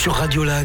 Sur Radio Lac,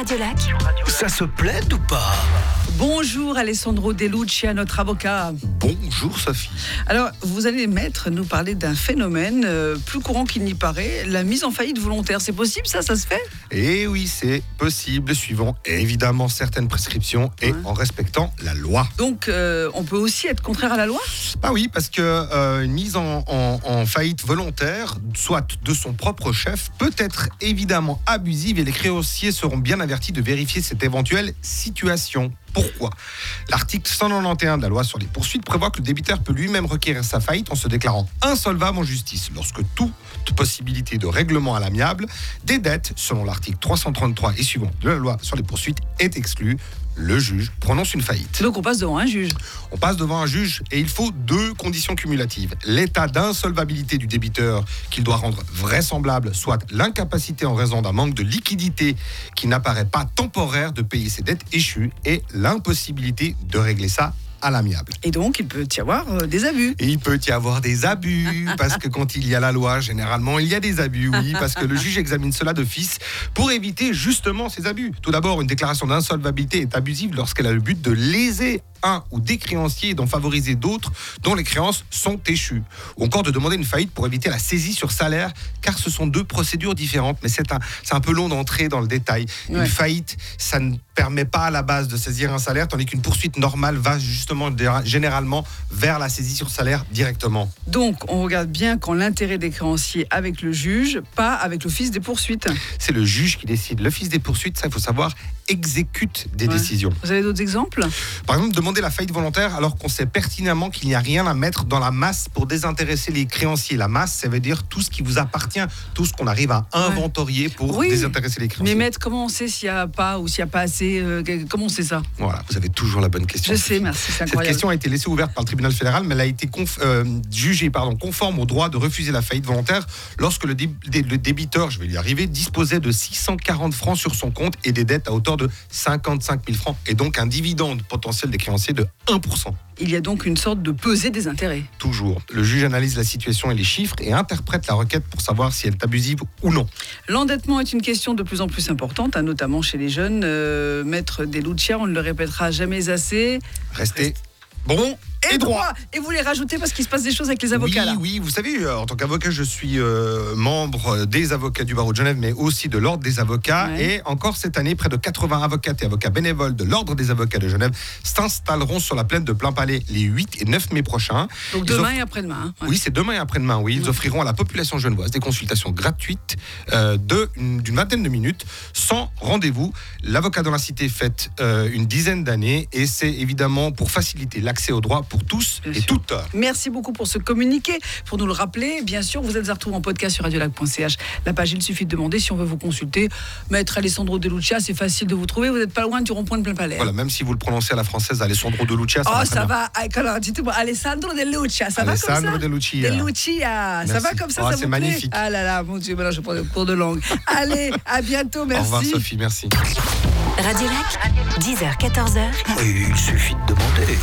ça se plaide ou pas? Bonjour Alessandro De Lucia, notre avocat. Bonjour Sophie. Alors, vous allez, maître, nous parler d'un phénomène plus courant qu'il n'y paraît, la mise en faillite volontaire. C'est possible ça se fait? Eh oui, c'est possible, suivant évidemment certaines prescriptions et en respectant la loi. Donc, on peut aussi être contraire à la loi? Ah oui, parce que une mise en faillite volontaire, soit de son propre chef, peut être évidemment abusive et les créanciers seront bien avertis de vérifier cette éventuelle situation. Pourquoi ? L'article 191 de la loi sur les poursuites prévoit que le débiteur peut lui-même requérir sa faillite en se déclarant insolvable en justice lorsque toute possibilité de règlement à l'amiable des dettes, selon l'article 333 et suivant de la loi sur les poursuites, est exclue. Le juge prononce une faillite. Donc on passe devant un juge. On passe devant un juge et il faut deux conditions cumulatives. L'état d'insolvabilité du débiteur qu'il doit rendre vraisemblable, soit l'incapacité en raison d'un manque de liquidité qui n'apparaît pas temporaire de payer ses dettes échues et l'impossibilité de régler ça à l'amiable. Et donc, il peut y avoir des abus. Et il peut y avoir des abus, parce que quand il y a la loi, généralement, il y a des abus, oui, parce que le juge examine cela d'office pour éviter justement ces abus. Tout d'abord, une déclaration d'insolvabilité est abusive lorsqu'elle a le but de léser un ou des créanciers et d'en favoriser d'autres dont les créances sont échues. Ou encore de demander une faillite pour éviter la saisie sur salaire, car ce sont deux procédures différentes, mais c'est un peu long d'entrer dans le détail. Ouais. Une faillite, ça ne permet pas à la base de saisir un salaire, tandis qu'une poursuite normale va justement généralement vers la saisie sur salaire directement. Donc, on regarde bien quand l'intérêt des créanciers avec le juge, pas avec l'office des poursuites. C'est le juge qui décide. L'office des poursuites, ça il faut savoir, exécute des décisions. Vous avez d'autres exemples ? Par exemple, demander la faillite volontaire alors qu'on sait pertinemment qu'il n'y a rien à mettre dans la masse pour désintéresser les créanciers. La masse, ça veut dire tout ce qui vous appartient, tout ce qu'on arrive à inventorier pour désintéresser les créanciers. Mais maître, comment on sait s'il n'y a pas ou s'il n'y a pas assez comment on sait ça ? Voilà, vous avez toujours la bonne question. Je sais, merci, c'est incroyable. Cette question a été laissée ouverte par le tribunal fédéral, mais elle a été jugée conforme au droit de refuser la faillite volontaire lorsque le débiteur, je vais y arriver, disposait de 640 francs sur son compte et des dettes à hauteur de 55 000 francs et donc un dividende potentiel des créanciers de 1%. Il y a donc une sorte de pesée des intérêts. Toujours. Le juge analyse la situation et les chiffres et interprète la requête pour savoir si elle est abusive ou non. L'endettement est une question de plus en plus importante, notamment chez les jeunes. Maître De Lucia, on ne le répétera jamais assez. Restez bon et droit. Et vous les rajoutez parce qu'il se passe des choses avec les avocats. Oui, vous savez, en tant qu'avocat, je suis membre des avocats du barreau de Genève, mais aussi de l'ordre des avocats. Ouais. Et encore cette année, près de 80 avocates et avocats bénévoles de l'ordre des avocats de Genève s'installeront sur la plaine de Plainpalais les 8 et 9 mai prochains. Donc demain et après-demain. Oui, c'est demain et après-demain, oui. Ils offriront à la population genevoise des consultations gratuites d'une vingtaine de minutes, sans rendez-vous. L'avocat dans la cité fête une dizaine d'années et c'est évidemment pour faciliter l'accès au droit pour tous et toutes. Merci beaucoup pour ce communiqué, pour nous le rappeler. Bien sûr, vous êtes à retrouver en podcast sur radiolac.ch. La page, il suffit de demander si on veut vous consulter. Maître Alessandro De Lucia, c'est facile de vous trouver. Vous n'êtes pas loin du rond-point de Plainpalais. Voilà, même si vous le prononcez à la française, Alessandro De Lucia, ça va. Alors, dites-moi, Alessandro De Lucia, ça va comme ça ? Alessandro De Lucia. De Lucia, ça va comme ça, ça c'est vous magnifique. Plaît ? Ah là là, mon Dieu, maintenant je prends le cours de langue. Allez, à bientôt, merci. Au revoir Sophie, merci. Radio Lac, 10h, 14h. Il suffit de demander.